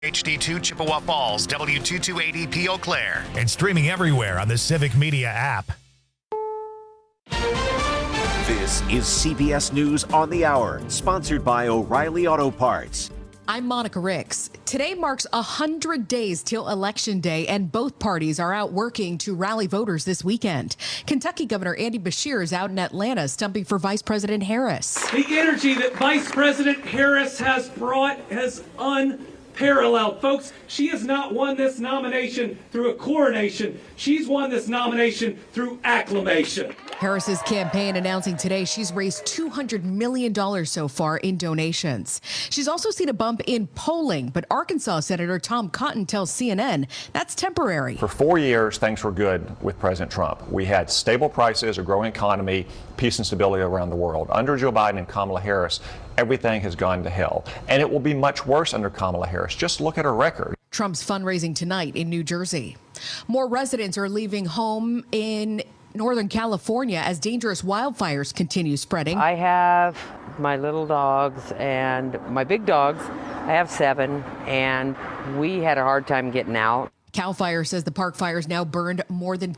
HD2 Chippewa Falls, W228EP Eau Claire. And streaming everywhere on the Civic Media app. This is CBS News on the Hour, sponsored by O'Reilly Auto Parts. I'm Monica Ricks. Today marks 100 days till Election Day, and both parties are out working to rally voters this weekend. Kentucky Governor Andy Beshear is out in Atlanta stumping for Vice President Harris. The energy that Vice President Harris has brought has unparalleled. Folks, she has not won this nomination through a coronation. She's won this nomination through acclamation. Harris's campaign announcing today she's raised $200 million so far in donations. She's also seen a bump in polling, but Arkansas Senator Tom Cotton tells CNN that's temporary. For 4 years, things were good with President Trump. We had stable prices, a growing economy, peace and stability around the world. Under Joe Biden and Kamala Harris, everything has gone to hell. And it will be much worse under Kamala Harris. Just look at her record. Trump's fundraising tonight in New Jersey. More residents are leaving home in Northern California as dangerous wildfires continue spreading. I have my little dogs and my big dogs. I have 7, and we had a hard time getting out. CAL FIRE says the park fires now burned more than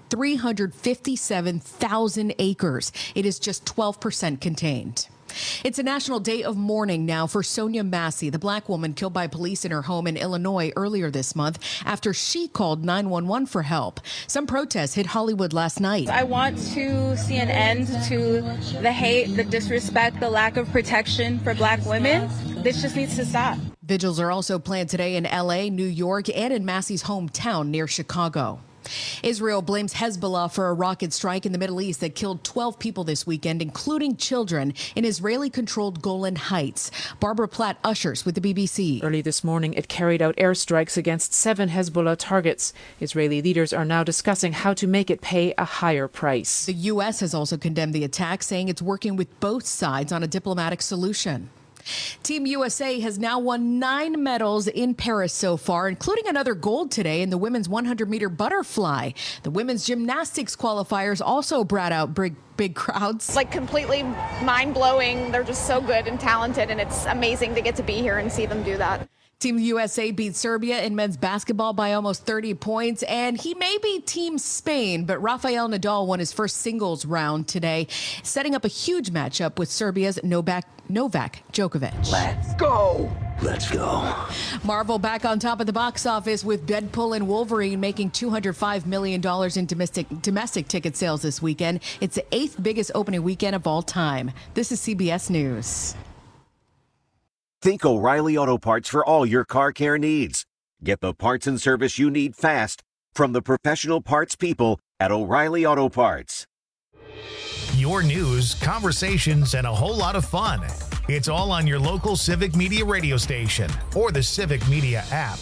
357,000 acres. It is just 12% contained. It's a national day of mourning now for Sonia Massey, the black woman killed by police in her home in Illinois earlier this month after she called 911 for help. Some protests hit Hollywood last night. I want to see an end to the hate, the disrespect, the lack of protection for black women. This just needs to stop. Vigils are also planned today in L.A., New York, and in Massey's hometown near Chicago. Israel blames Hezbollah for a rocket strike in the Middle East that killed 12 people this weekend, including children, in Israeli-controlled Golan Heights. Barbara Platt ushers with the BBC. Early this morning, it carried out airstrikes against 7 Hezbollah targets. Israeli leaders are now discussing how to make it pay a higher price. The U.S. has also condemned the attack, saying it's working with both sides on a diplomatic solution. Team USA has now won 9 medals in Paris so far, including another gold today in the women's 100-meter butterfly. The women's gymnastics qualifiers also brought out big crowds. Like completely mind-blowing. They're just so good and talented, and it's amazing to get to be here and see them do that. Team USA beat Serbia in men's basketball by almost 30 points, and he may be Team Spain, but Rafael Nadal won his first singles round today, setting up a huge matchup with Serbia's Novak Djokovic. Let's go. Let's go. Marvel back on top of the box office with Deadpool and Wolverine making $205 million in domestic ticket sales this weekend. It's the 8th biggest opening weekend of all time. This is CBS News. Think O'Reilly Auto Parts for all your car care needs. Get the parts and service you need fast from the professional parts people at O'Reilly Auto Parts. Your news, conversations, and a whole lot of fun. It's all on your local Civic Media radio station or the Civic Media app.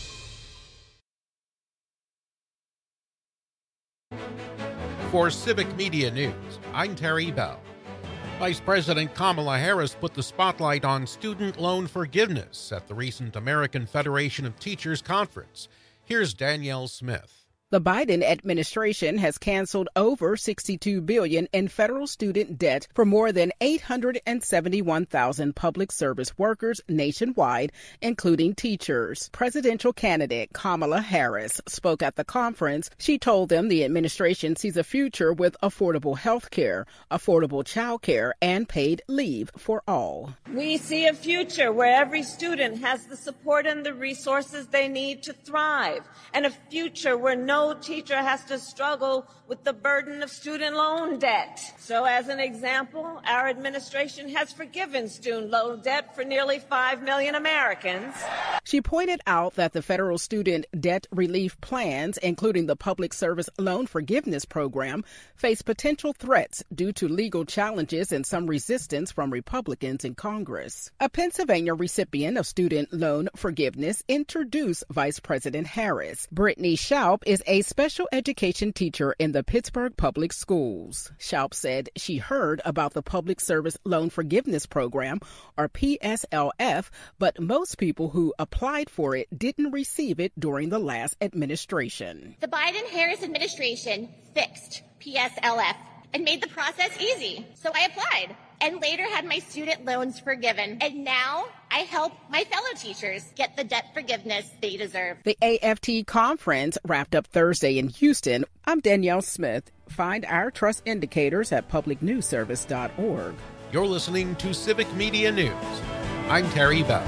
For Civic Media News, I'm Terry Bell. Vice President Kamala Harris put the spotlight on student loan forgiveness at the recent American Federation of Teachers conference. Here's Danielle Smith. The Biden administration has canceled over $62 billion in federal student debt for more than 871,000 public service workers nationwide, including teachers. Presidential candidate Kamala Harris spoke at the conference. She told them the administration sees a future with affordable health care, affordable child care, and paid leave for all. We see a future where every student has the support and the resources they need to thrive, and a future where no teacher has to struggle with the burden of student loan debt. So as an example, our administration has forgiven student loan debt for nearly 5 million Americans. She pointed out that the federal student debt relief plans, including the Public Service Loan Forgiveness Program, face potential threats due to legal challenges and some resistance from Republicans in Congress. A Pennsylvania recipient of student loan forgiveness introduced Vice President Harris. Brittany Schaup is a special education teacher in the Pittsburgh Public Schools. Schaup said she heard about the Public Service Loan Forgiveness Program, or PSLF, but most people who applied for it didn't receive it during the last administration. The Biden-Harris administration fixed PSLF and made the process easy. So I applied and later had my student loans forgiven. And now I help my fellow teachers get the debt forgiveness they deserve. The AFT conference wrapped up Thursday in Houston. I'm Danielle Smith. Find our trust indicators at publicnewsservice.org. You're listening to Civic Media News. I'm Terry Bell.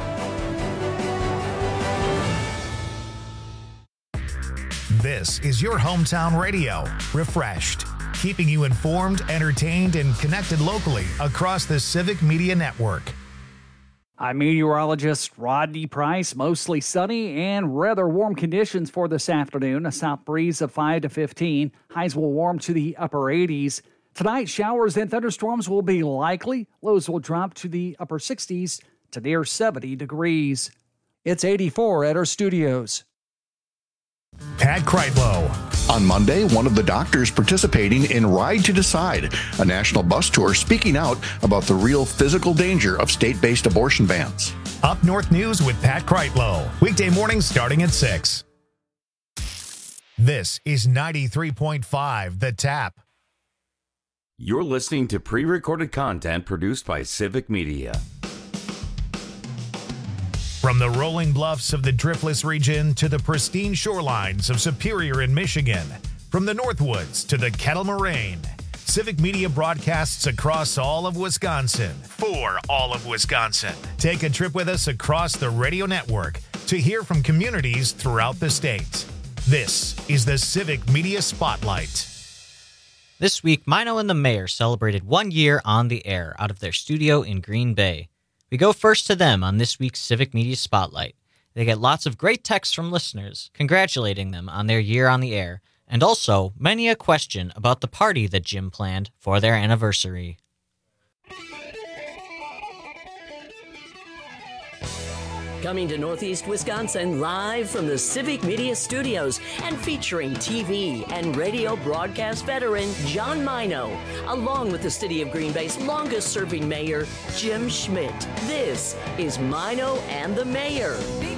This is your hometown radio, Refreshed, keeping you informed, entertained, and connected locally across the Civic Media Network. I'm meteorologist Rodney Price. Mostly sunny and rather warm conditions for this afternoon. A south breeze of 5 to 15. Highs will warm to the upper 80s. Tonight, showers and thunderstorms will be likely. Lows will drop to the upper 60s to near 70 degrees. It's 84 at our studios. Pat Kreitlow. On Monday, one of the doctors participating in Ride to Decide, a national bus tour speaking out about the real physical danger of state-based abortion bans. Up North News with Pat Kreitlow. Weekday mornings starting at 6. This is 93.5 The Tap. You're listening to pre-recorded content produced by Civic Media. From the rolling bluffs of the Driftless region to the pristine shorelines of Superior in Michigan, from the Northwoods to the Kettle Moraine, Civic Media broadcasts across all of Wisconsin. For all of Wisconsin. Take a trip with us across the radio network to hear from communities throughout the state. This is the Civic Media Spotlight. This week, Mino and the Mayor celebrated 1 year on the air out of their studio in Green Bay. We go first to them on this week's Civic Media Spotlight. They get lots of great texts from listeners congratulating them on their year on the air, and also many a question about the party that Jim planned for their anniversary. Coming to Northeast Wisconsin live from the Civic Media Studios and featuring TV and radio broadcast veteran John Mino, along with the City of Green Bay's longest-serving mayor, Jim Schmidt. This is Mino and the Mayor.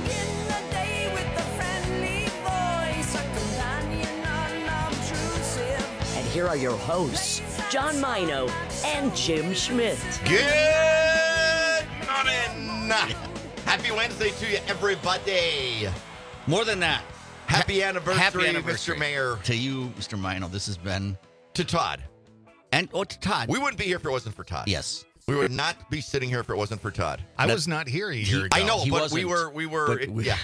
And here are your hosts, John Mino and Jim Schmidt. Good morning! Happy Wednesday to you, everybody. More than that. Happy anniversary, Mr. Mayor. To you, Mr. Mino. This has been... To Todd. And, to Todd. We wouldn't be here if it wasn't for Todd. Yes. We would not be sitting here if it wasn't for Todd. I was not here a year ago. I know, but we were, yeah.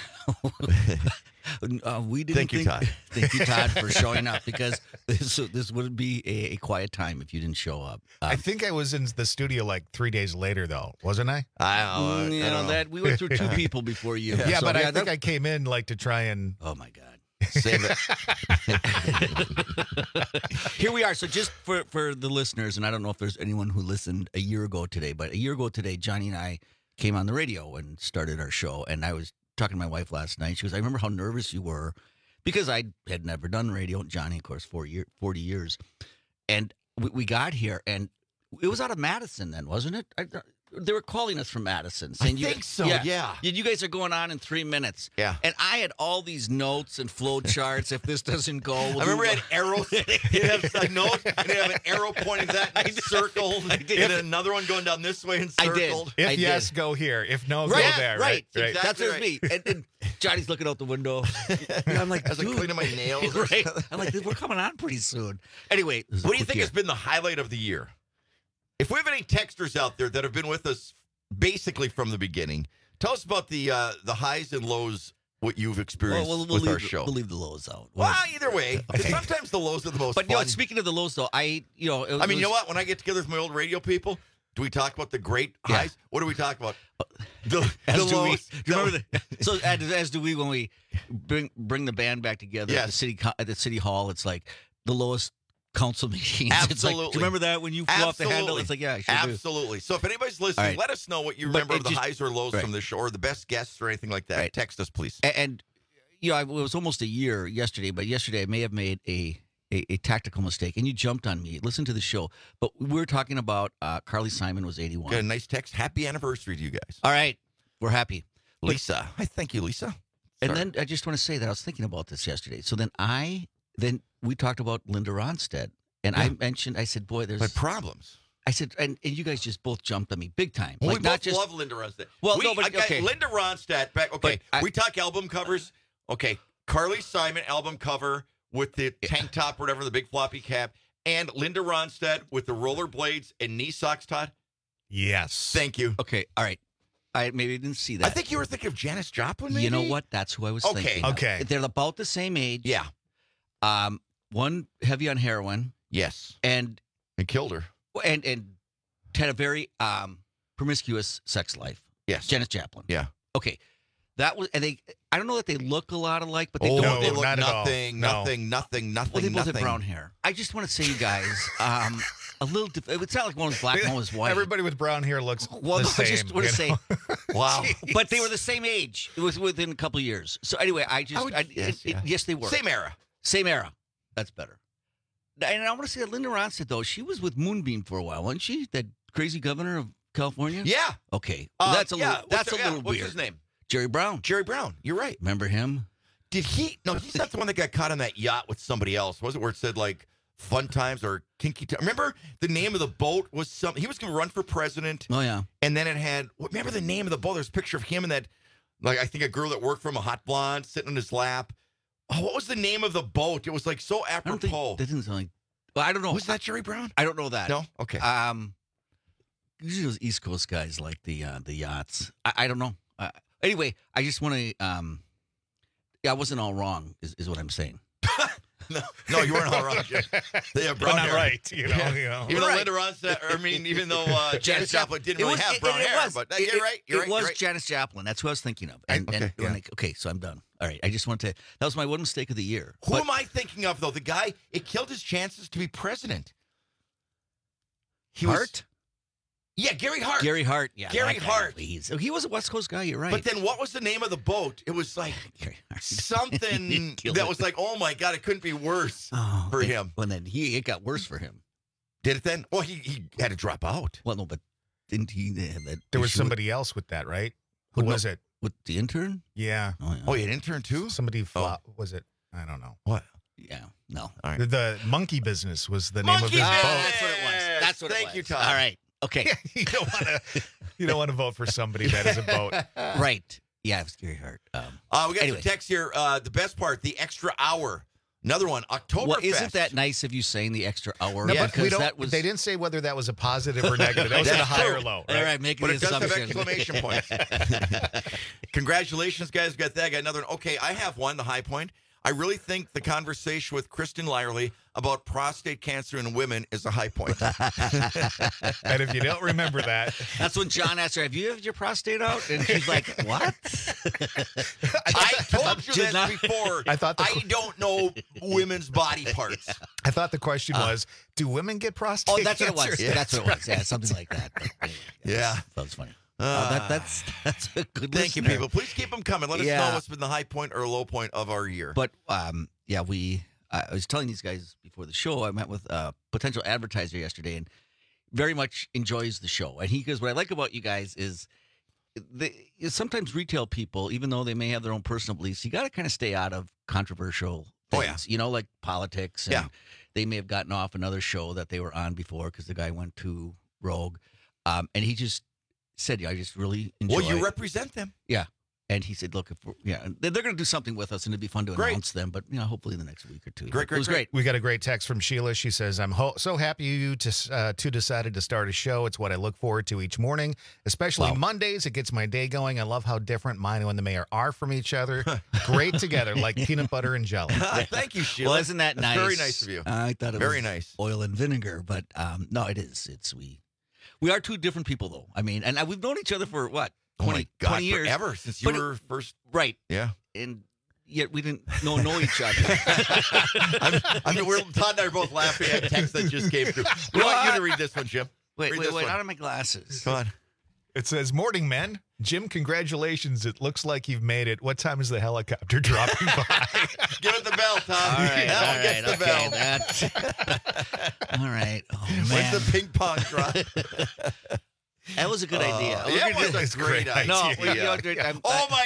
We didn't Thank you, Todd. Thank you, Todd, for showing up, because this would be a quiet time if you didn't show up. I think I was in the studio like 3 days later, though, wasn't I? I don't know. That we went through two people before you. Yeah, so, but I think I came in like to try and... Oh, my God. Save it. Here we are. So just for the listeners, and I don't know if there's anyone who listened a year ago today, but a year ago today, Johnny and I came on the radio and started our show, and I was talking to my wife last night. She goes, I remember how nervous you were, because I had never done radio. Johnny, of course, 40 years. And we got here, and it was out of Madison then, wasn't it? They were calling us from Madison. Saying I think so, yeah. You guys are going on in 3 minutes. Yeah. And I had all these notes and flow charts. If this doesn't go, I remember you had arrows. You have a note, and you have an arrow pointing that and circled. And another one going down this way and circled. If yes, go here. If no, go there. Right. Exactly. That's what me. And Johnny's looking out the window. And I'm like, I was like cleaning my nails. Right. I'm like, we're coming on pretty soon. Anyway, what do you think has been the highlight of the year? If we have any texters out there that have been with us basically from the beginning, tell us about the highs and lows, what you've experienced with our show. We'll leave the lows out. Well, either way, sometimes the lows are the most fun. But speaking of the lows, though, you know what? When I get together with my old radio people, do we talk about the great highs? What do we talk about? The lows. So as do we when we bring the band back together at the city hall. It's like the lowest council meetings. Absolutely. It's like, do you remember that when you flew off the handle? It's like, yeah, I sure absolutely. So if anybody's listening, let us know what you remember of the highs or lows from this show, or the best guests or anything like that. Right. Text us, please. And it was almost a year yesterday, but yesterday I may have made a tactical mistake, and you jumped on me. Listen to the show. But we were talking about Carly Simon was 81. Got a nice text. Happy anniversary to you guys. All right. We're happy. Lisa. I thank you, Lisa. And then I just want to say that I was thinking about this yesterday. So then we talked about Linda Ronstadt. And I said, boy, there's... But problems. I said, and you guys just both jumped on me big time. Well, like, we not both just love Linda Ronstadt. Well, okay. Linda Ronstadt back. Okay, we talk album covers. Okay, Carly Simon album cover with the tank top, or whatever, the big floppy cap, and Linda Ronstadt with the rollerblades and knee socks. Todd. Yes. Thank you. Okay. All right. I maybe didn't see that. I think you were thinking of Janis Joplin. Maybe? You know what? That's who I was thinking. Okay. They're about the same age. Yeah. One heavy on heroin. Yes. And killed her. And had a very promiscuous sex life. Yes. Janis Joplin. Yeah. Okay. That was, and I don't know that they look a lot alike, but they they don't. look not nothing. Well, they both have brown hair. I just want to say, you guys, a little. It's not like one was black, one was white. Everybody with brown hair looks the same. I just want to say, wow. But they were the same age. It was within a couple of years. So anyway, yes, they were. Same era. Same era. That's better. And I want to say that Linda Ronstadt, though, she was with Moonbeam for a while, wasn't she? That crazy governor of California? Yeah. Okay. That's a little What's weird. his name? Jerry Brown. Jerry Brown. You're right. Remember him? Did he? No, he's not the one that got caught on that yacht with somebody else. Was it where it said like Fun Times or Kinky Times? Remember the name of the boat was something. He was going to run for president. Oh, yeah. And then it had, remember the name of the boat? There's a picture of him and that, like, I think a girl that worked for him, a hot blonde, sitting on his lap. Oh, what was the name of the boat? It was like so apropos. That didn't sound like, well, I don't know. Was that Jerry Brown? I don't know that. No? Okay. Usually those East Coast guys like the yachts. I don't know. Anyway, I just want to, I wasn't all wrong, is what I'm saying. No, you weren't all wrong. They have brown hair. Right, you know. Even though Linda Ronstadt, even though Janis Joplin didn't really have brown hair, but you're right. It was Janis Joplin. That's who I was thinking of. Okay, so I'm done. All right, I just want to. That was my one mistake of the year. Who am I thinking of though? The guy, it killed his chances to be president. Hart? Yeah, Gary Hart. Gary Hart. Yeah, Gary Hart. He was a West Coast guy. You're right. But then, what was the name of the boat? It was like something that was like, oh my god, it couldn't be worse for him. Well, then it got worse for him. Did it then? Well, he had to drop out. Well, no, but didn't he have that? There was somebody else with that, right? Who was it? With the intern? Yeah. Oh, you had an intern too? Somebody was it? I don't know. What? Yeah. No. All right. The monkey business was the name of his boat. That's what it was. That's what it was. Thank you, Todd. All right. Okay. You don't want to vote for somebody that is a boat. Right. Yeah, it was Gary Hart. We got some text here. The best part, the extra hour. Another one, Oktoberfest. Well, isn't that nice of you saying the extra hour? No, yeah, because they didn't say whether that was a positive or negative. That was a high or low. Right? All right, make it it does have exclamation points. Congratulations, guys. Got that. Got another one. Okay, I have one, the high point. I really think the conversation with Kristen Lyerly about prostate cancer in women is a high point. And if you don't remember that. That's when John asked her, have you had your prostate out? And she's like, what? I told you this before. I don't know women's body parts. I thought the question was, do women get prostate cancer? Oh, that's what it was. Yeah. That's what it was. Yeah, something like that. But anyway, yeah. That was funny. That's a good Thank you, people. Please keep them coming. Let us know what's been the high point or low point of our year. But, I was telling these guys before the show, I met with a potential advertiser yesterday and very much enjoys the show. And he goes, what I like about you guys is sometimes retail people, even though they may have their own personal beliefs, you got to kind of stay out of controversial things, like politics. And they may have gotten off another show that they were on before because the guy went to Rogue. And he just said, I just really enjoy it. Well, you represent them. Yeah. And he said, look, they're going to do something with us, and it'd be fun to announce them, but hopefully in the next week or two. Great. It was great. We got a great text from Sheila. She says, I'm so happy you decided to start a show. It's what I look forward to each morning, especially Mondays. It gets my day going. I love how different Mino and the mayor are from each other. Great together, like peanut butter and jelly. Thank you, Sheila. Well, isn't that nice? Very nice of you. I thought it very was nice. Oil and vinegar, but no, it is. We are two different people, though. I mean, and we've known each other for what? 20 years. Forever, since you were first. Right. Yeah. And yet we didn't know each other. Todd and I are both laughing at text that just came through. We want you to read this one, Jim. Wait, out of my glasses. Come on. It says, morning, men. Jim, congratulations. It looks like you've made it. What time is the helicopter dropping by? Give it the bell, Tom. All right, gets the bell. All right. Oh, man. When's the ping pong drop? That was a good idea. That was a great idea. No, oh my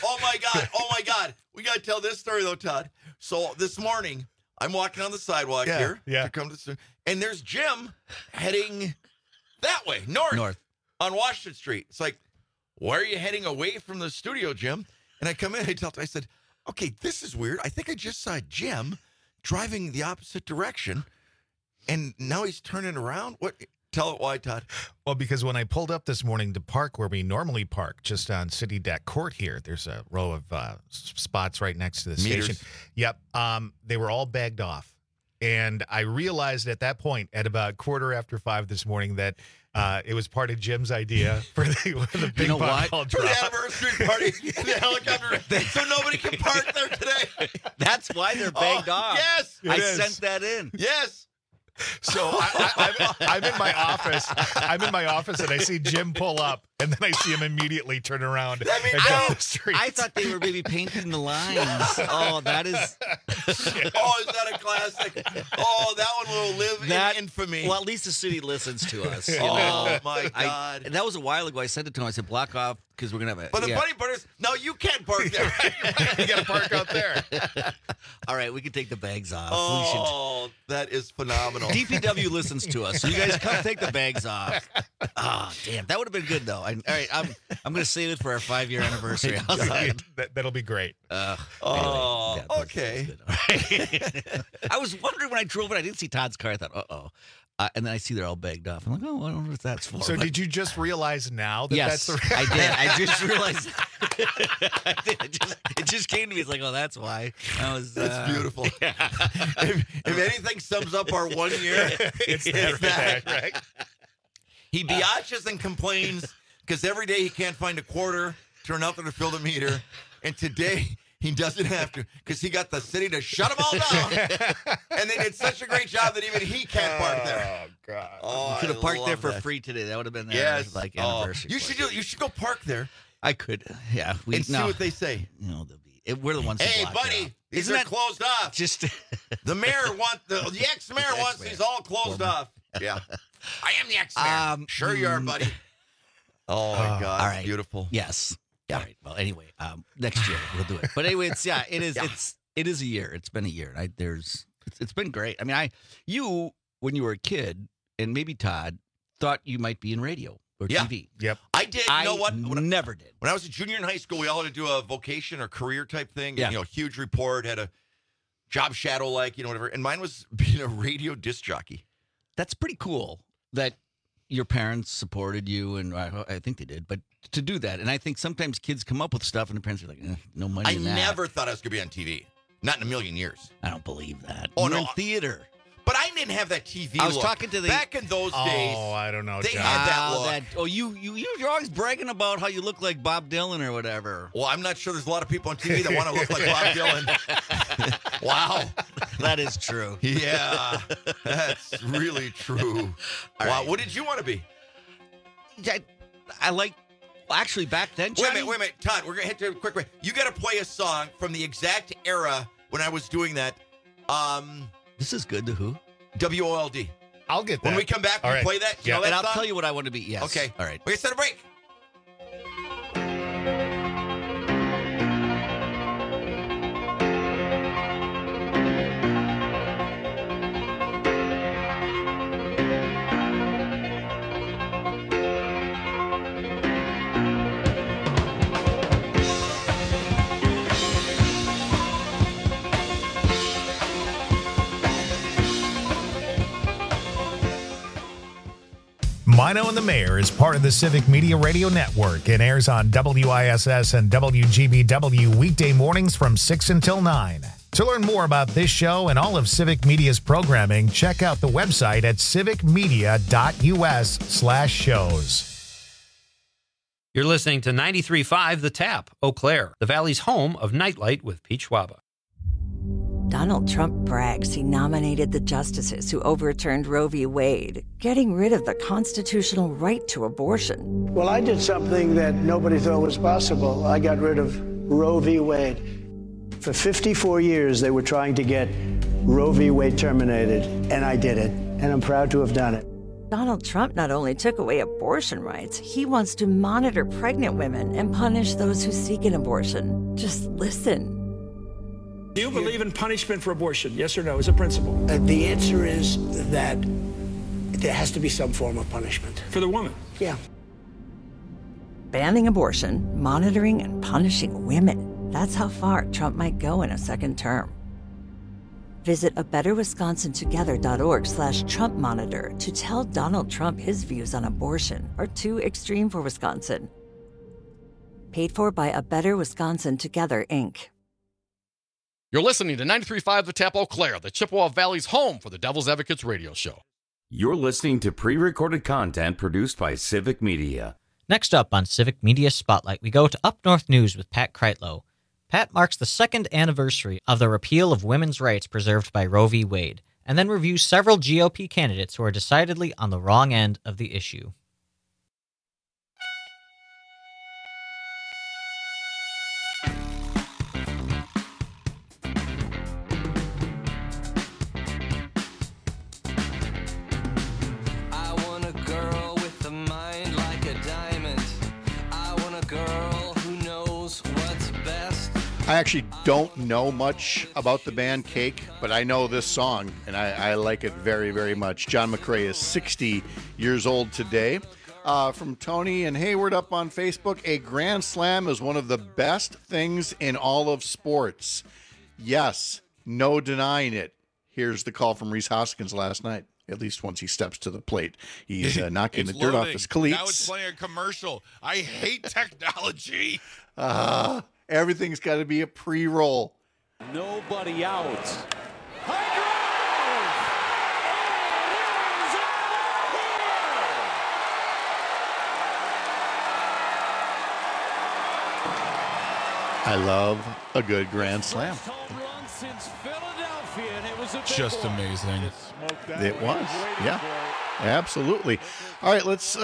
God. We got to tell this story, though, Todd. So this morning, I'm walking on the sidewalk here to come to, and there's Jim heading That way, north. North. On Washington Street. It's like, why are you heading away from the studio, Jim? And I come in, I said, okay, this is weird. I think I just saw Jim driving the opposite direction, and now he's turning around. What? Tell it why, Todd. Well, because when I pulled up this morning to park where we normally park, just on City Deck Court here, there's a row of spots right next to the station. Yep. They were all bagged off. And I realized at that point, at about 5:15 this morning, that it was part of Jim's idea for the big ball for the anniversary party, the helicopter, so nobody can park there today. That's why they're bagged off. Yes, I sent that in. Yes. So I'm in my office. I'm in my office, and I see Jim pull up, and then I see him immediately turn around and down the street. I thought they were maybe painting the lines. Oh, that is. Oh, is that a classic? Oh, that one will live in infamy. Well, at least the city listens to us. Oh, my God. That was a while ago. I sent it to him. I said, block off because we're going to have it. But the funny part is, no, you can't park there. You got to park out there. All right, we can take the bags off. Oh, that is phenomenal. DPW listens to us, so you guys come take the bags off. Oh, damn. That would have been good, though. All right, I'm going to save it for our 5-year anniversary. That'll be great. Anyway, okay. I was wondering when I drove it, I didn't see Todd's car. I thought, uh-oh. And then I see they're all bagged off. I'm like, oh, I don't know what that's for. So did you just realize now that yes, that's the I did. I just realized. It just came to me. It's like, oh, that's why. That's beautiful. Yeah. If anything sums up our 1 year, it's that. Right? He biatches and complains because every day he can't find a quarter, turn out there to fill the meter. And today he doesn't have to because he got the city to shut them all down. And they did such a great job that even he can't park there. Oh, God. Oh, you could have parked there for free today. That would have been like anniversary. You should go park there. I could. Yeah. See what they say. No, we're the ones that hey, block buddy, it these are closed off. Just the mayor the ex-mayor wants these all closed off. Yeah. I am the ex-mayor. Sure you are, buddy. Oh, my God. All right. Beautiful. Yes. Yeah. All right. Well, anyway, next year we'll do it. But anyway, it is. Yeah. It is a year. It's been a year. It's been great. I mean, you when you were a kid, and maybe Todd thought you might be in radio or TV. Yep. I did. You know what? Never did. When I was a junior in high school, we all had to do a vocation or career type thing. Yeah. And, huge report, had a job shadow, whatever. And mine was being a radio disc jockey. That's pretty cool that your parents supported you, and I think they did, but to do that. And I think sometimes kids come up with stuff, and the parents are like, no money in that. I never thought I was going to be on TV. Not in a million years. I don't believe that. Oh, You're no. in theater. But I didn't have that TV I was look. talking to Back in those days. Oh, I don't know, They John. had that look. You're always bragging about how you look like Bob Dylan or whatever. Well, I'm not sure there's a lot of people on TV that want to look like Bob Dylan. Wow. That is true. Yeah. That's really true. Wow. Right. What did you want to be? I like... Actually, back then, Johnny... Wait a minute. Todd, we're going to hit to a quick break. You got to play a song from the exact era when I was doing that. This is good. The Who? WOLD. I'll get that. When we come back, we'll play that. Yeah, that and I'll song? tell you what I want to be. Yes. Okay. All right. We're going to set a break. Mino and the Mayor is part of the Civic Media Radio Network and airs on WISS and WGBW weekday mornings from 6 until 9. To learn more about this show and all of Civic Media's programming, check out the website at civicmedia.us/shows. You're listening to 93.5 The Tap, Eau Claire, the Valley's home of Nightlight with Pete Schwaba. Donald Trump brags he nominated the justices who overturned Roe v. Wade, getting rid of the constitutional right to abortion. Well, I did something that nobody thought was possible. I got rid of Roe v. Wade. For 54 years, they were trying to get Roe v. Wade terminated, and I did it, and I'm proud to have done it. Donald Trump not only took away abortion rights, he wants to monitor pregnant women and punish those who seek an abortion. Just listen. Do you believe in punishment for abortion? Yes or no, as a principle? The answer is that there has to be some form of punishment. For the woman? Yeah. Banning abortion, monitoring, and punishing women. That's how far Trump might go in a second term. Visit abetterwisconsintogether.org/Trump Monitor to tell Donald Trump his views on abortion are too extreme for Wisconsin. Paid for by A Better Wisconsin Together, Inc. You're listening to 93.5 The Tap Eau Claire, the Chippewa Valley's home for the Devil's Advocates radio show. You're listening to pre-recorded content produced by Civic Media. Next up on Civic Media Spotlight, we go to Up North News with Pat Kreitlow. Pat marks the second anniversary of the repeal of women's rights preserved by Roe v. Wade, and then reviews several GOP candidates who are decidedly on the wrong end of the issue. I actually don't know much about the band Cake, but I know this song, and I like it very, very much. John McCrae is 60 years old today. From Tony and Hayward up on Facebook, a grand slam is one of the best things in all of sports. Yes, no denying it. Here's the call from Rhys Hoskins last night. At least once he steps to the plate, he's not getting the dirt off his cleats. Now it's playing a commercial. I hate technology. Everything's got to be a pre-roll. Nobody out. I love a good grand slam. Just amazing. It was, yeah, absolutely. All right, let's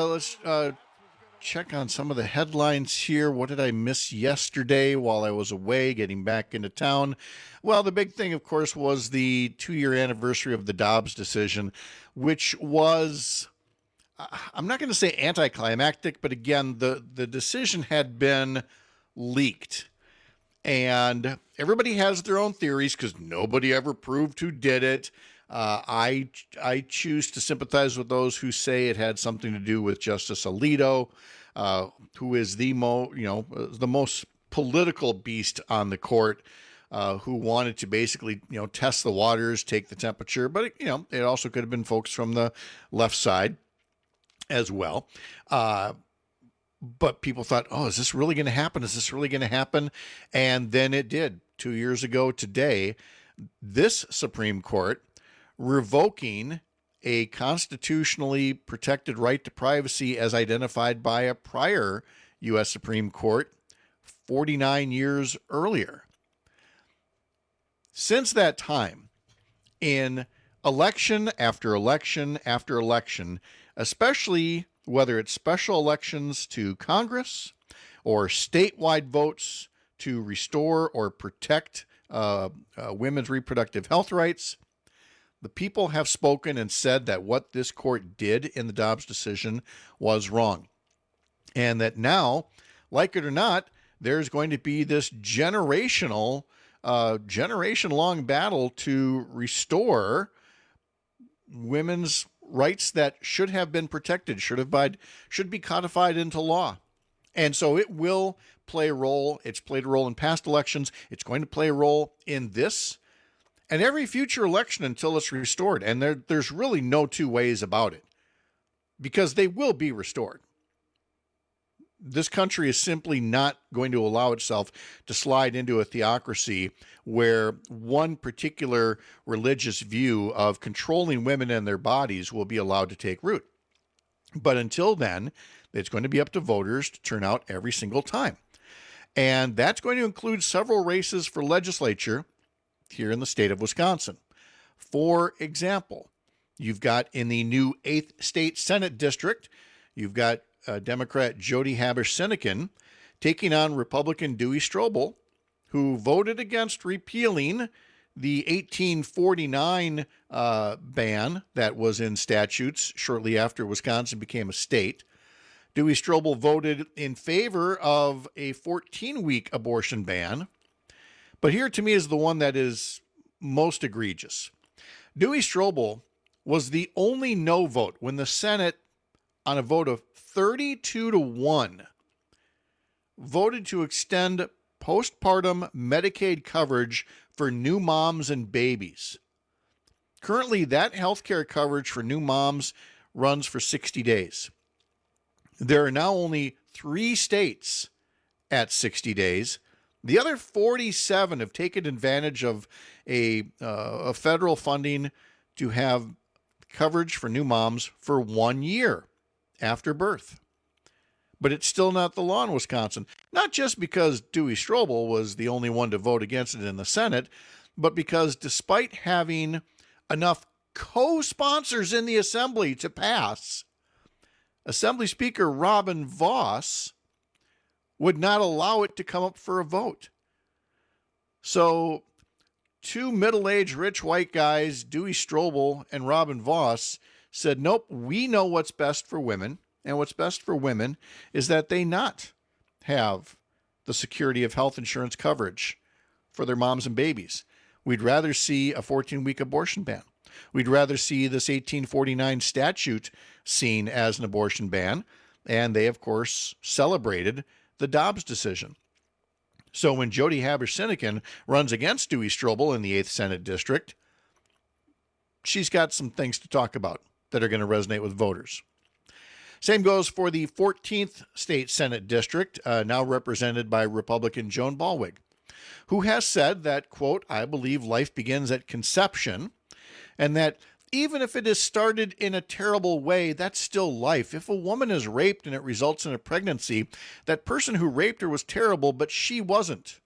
check on some of the headlines here. What did I miss yesterday while I was away, getting back into town? Well, the big thing, of course, was the 2-year anniversary of the Dobbs decision, which was, I'm not going to say anticlimactic, but again, the decision had been leaked. And everybody has their own theories because nobody ever proved who did it. I choose to sympathize with those who say it had something to do with Justice Alito, who is the most political beast on the court, who wanted to basically test the waters, take the temperature. But it also could have been folks from the left side as well. But people thought, oh, is this really going to happen? Is this really going to happen? And then it did. 2 years ago today, this Supreme Court revoking a constitutionally protected right to privacy as identified by a prior U.S. Supreme Court 49 years earlier. Since that time, in election after election after election, especially whether it's special elections to Congress or statewide votes to restore or protect women's reproductive health rights, the people have spoken and said that what this court did in the Dobbs decision was wrong. And that now, like it or not, there's going to be this generation-long battle to restore women's rights that should have been protected, should be codified into law. And so it will play a role. It's played a role in past elections. It's going to play a role in this and every future election until it's restored. And there's really no two ways about it, because they will be restored. This country is simply not going to allow itself to slide into a theocracy where one particular religious view of controlling women and their bodies will be allowed to take root. But until then, it's going to be up to voters to turn out every single time. And that's going to include several races for legislature here in the state of Wisconsin. For example, you've got in the new 8th State Senate District, you've got Democrat Jody Habush-Sinekin taking on Republican Dewey Strobel, who voted against repealing the 1849 ban that was in statutes shortly after Wisconsin became a state. Dewey Strobel voted in favor of a 14-week abortion ban. But here, to me, is the one that is most egregious. Dewey Strobel was the only no vote when the Senate, on a vote of 32-1, voted to extend postpartum Medicaid coverage for new moms and babies. Currently, that health care coverage for new moms runs for 60 days. There are now only 3 states at 60 days. The other 47 have taken advantage of a federal funding to have coverage for new moms for 1 year after birth. But it's still not the law in Wisconsin. Not just because Dewey Strobel was the only one to vote against it in the Senate, but because despite having enough co-sponsors in the Assembly to pass, Assembly Speaker Robin Vos would not allow it to come up for a vote. So 2 middle-aged rich white guys, Dewey Strobel and Robin Vos, said, nope, we know what's best for women. And what's best for women is that they not have the security of health insurance coverage for their moms and babies. We'd rather see a 14-week abortion ban. We'd rather see this 1849 statute seen as an abortion ban. And they, of course, celebrated the Dobbs decision. So when Jody Haber-Sinekin runs against Dewey Strobel in the 8th Senate District, she's got some things to talk about that are going to resonate with voters. Same goes for the 14th State Senate District, now represented by Republican Joan Ballweg, who has said that, quote, I believe life begins at conception, and that even if it is started in a terrible way, that's still life. If a woman is raped and it results in a pregnancy, that person who raped her was terrible, but she wasn't.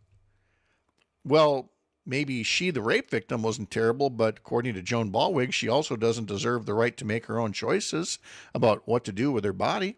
Well, maybe she, the rape victim, wasn't terrible, but according to Joan Ballweg, she also doesn't deserve the right to make her own choices about what to do with her body.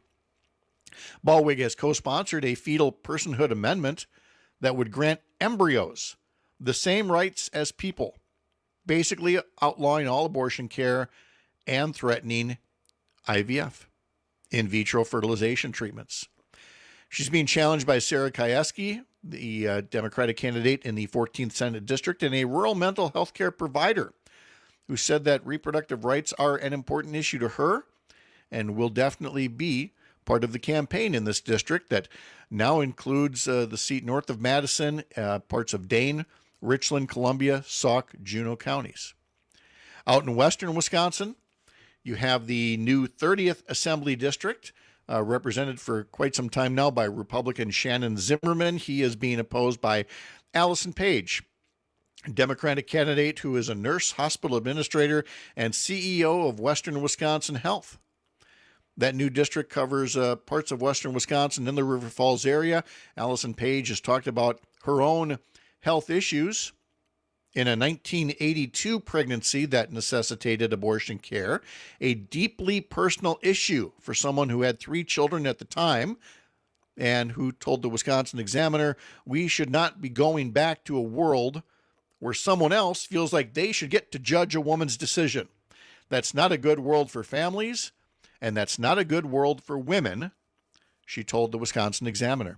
Ballweg has co-sponsored a fetal personhood amendment that would grant embryos the same rights as people, basically outlawing all abortion care and threatening IVF, in vitro fertilization treatments. She's being challenged by Sarah Kieski, the Democratic candidate in the 14th Senate District, and a rural mental health care provider who said that reproductive rights are an important issue to her and will definitely be part of the campaign in this district that now includes the seat north of Madison, parts of Dane, Richland, Columbia, Sauk, Juneau counties. Out in western Wisconsin, you have the new 30th Assembly District, represented for quite some time now by Republican Shannon Zimmerman. He is being opposed by Allison Page, Democratic candidate who is a nurse, hospital administrator, and CEO of Western Wisconsin Health. That new district covers parts of western Wisconsin in the River Falls area. Allison Page has talked about her own health issues in a 1982 pregnancy that necessitated abortion care, a deeply personal issue for someone who had 3 children at the time and who told the Wisconsin Examiner, we should not be going back to a world where someone else feels like they should get to judge a woman's decision. That's not a good world for families, and that's not a good world for women, she told the Wisconsin Examiner.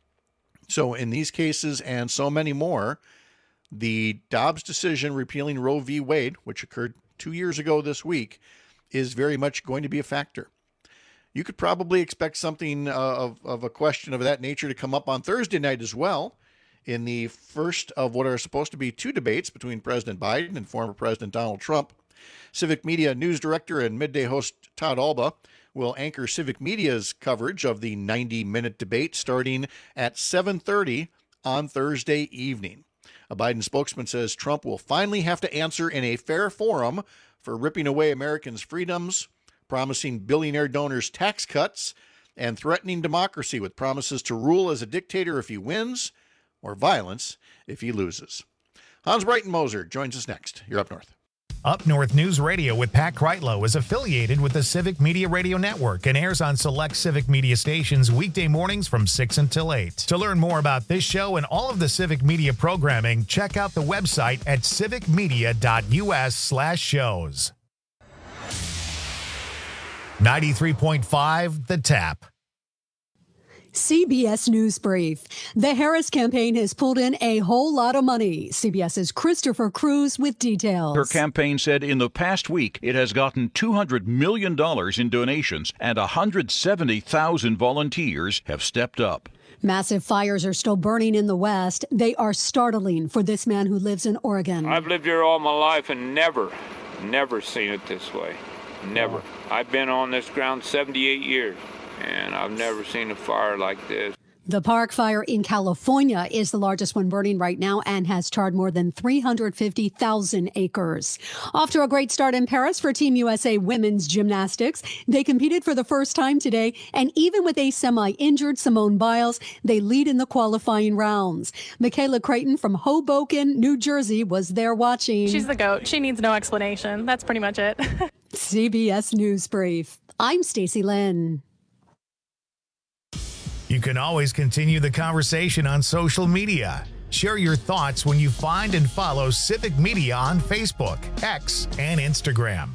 So in these cases and so many more, the Dobbs decision repealing Roe v. Wade, which occurred 2 years ago this week, is very much going to be a factor. You could probably expect something of a question of that nature to come up on Thursday night as well, in the first of what are supposed to be 2 debates between President Biden and former President Donald Trump. Civic Media news director and midday host Todd Alba will anchor Civic Media's coverage of the 90-minute debate starting at 7:30 on Thursday evening. A Biden spokesman says Trump will finally have to answer in a fair forum for ripping away Americans' freedoms, promising billionaire donors tax cuts, and threatening democracy with promises to rule as a dictator if he wins or violence if he loses. Hans Breitenmoser joins us next. You're Up North. Up North News Radio with Pat Kreitlow is affiliated with the Civic Media Radio Network and airs on select Civic Media stations weekday mornings from 6 until 8. To learn more about this show and all of the Civic Media programming, check out the website at civicmedia.us/shows. 93.5 The Tap. CBS News Brief. The Harris campaign has pulled in a whole lot of money. CBS's Christopher Cruz with details. Her campaign said in the past week it has gotten $200 million in donations and 170,000 volunteers have stepped up. Massive fires are still burning in the West. They are startling for this man who lives in Oregon. I've lived here all my life and never seen it this way. Never. I've been on this ground 78 years. And I've never seen a fire like this. The Park Fire in California is the largest one burning right now and has charred more than 350,000 acres. Off to a great start in Paris for Team USA women's gymnastics. They competed for the first time today, and even with a semi-injured Simone Biles, they lead in the qualifying rounds. Michaela Creighton from Hoboken, New Jersey, was there watching. She's the GOAT. She needs no explanation. That's pretty much it. CBS News Brief. I'm Stacey Lynn. You can always continue the conversation on social media. Share your thoughts when you find and follow Civic Media on Facebook, X, and Instagram.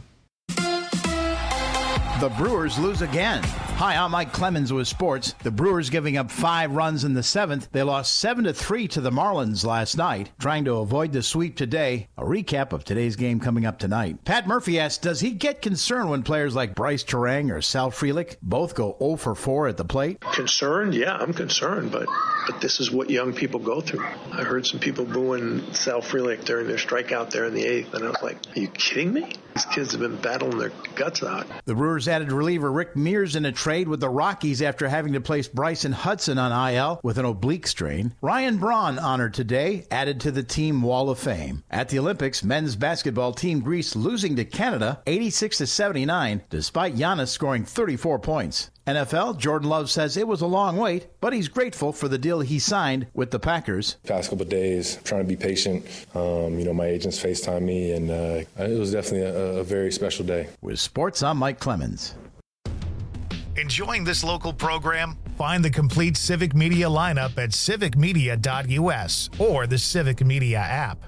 The Brewers lose again. Hi, I'm Mike Clemens with sports. The Brewers giving up 5 runs in the 7th. They lost 7-3 to the Marlins last night, trying to avoid the sweep today. A recap of today's game coming up tonight. Pat Murphy asks, does he get concerned when players like Bryce Terang or Sal Frelick both go 0 for 4 at the plate? Concerned? Yeah, I'm concerned, but this is what young people go through. I heard some people booing Sal Frelick during their strikeout there in the 8th, and I was like, are you kidding me? These kids have been battling their guts out. The Brewers added reliever Rick Mears in a trade with the Rockies after having to place Bryson Hudson on IL with an oblique strain. Ryan Braun honored today, added to the Team Wall of Fame. At the Olympics, men's basketball Team Greece losing to Canada 86-79, despite Giannis scoring 34 points. NFL, Jordan Love says it was a long wait, but he's grateful for the deal he signed with the Packers. Past couple of days, trying to be patient. My agents FaceTime me, and it was definitely a very special day. With sports, I'm Mike Clemens. Enjoying this local program? Find the complete Civic Media lineup at civicmedia.us or the Civic Media app.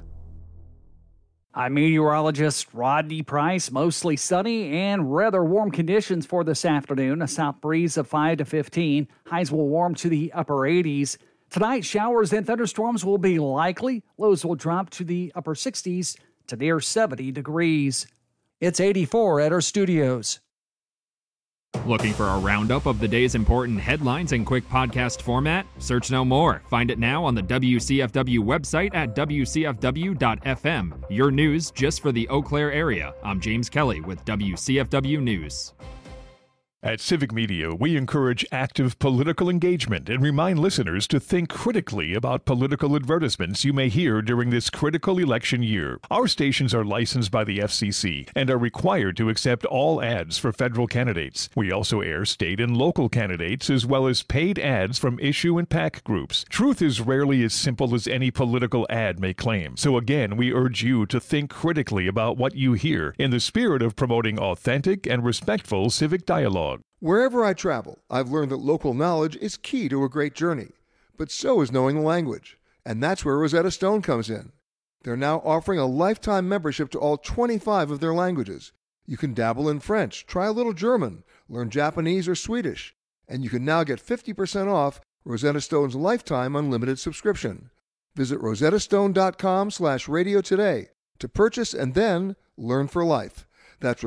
I'm meteorologist Rodney Price. Mostly sunny and rather warm conditions for this afternoon. A south breeze of 5 to 15. Highs will warm to the upper 80s. Tonight, showers and thunderstorms will be likely. Lows will drop to the upper 60s to near 70 degrees. It's 84 at our studios. Looking for a roundup of the day's important headlines in quick podcast format? Search no more. Find it now on the WCFW website at WCFW.FM. Your news just for the Eau Claire area. I'm James Kelly with WCFW News. At Civic Media, we encourage active political engagement and remind listeners to think critically about political advertisements you may hear during this critical election year. Our stations are licensed by the FCC and are required to accept all ads for federal candidates. We also air state and local candidates as well as paid ads from issue and PAC groups. Truth is rarely as simple as any political ad may claim. So again, we urge you to think critically about what you hear in the spirit of promoting authentic and respectful civic dialogue. Wherever I travel, I've learned that local knowledge is key to a great journey, but so is knowing the language. And that's where Rosetta Stone comes in. They're now offering a lifetime membership to all 25 of their languages. You can dabble in French, try a little German, learn Japanese or Swedish, and you can now get 50% off Rosetta Stone's lifetime unlimited subscription. Visit rosettastone.com/radio today to purchase and then learn for life. That's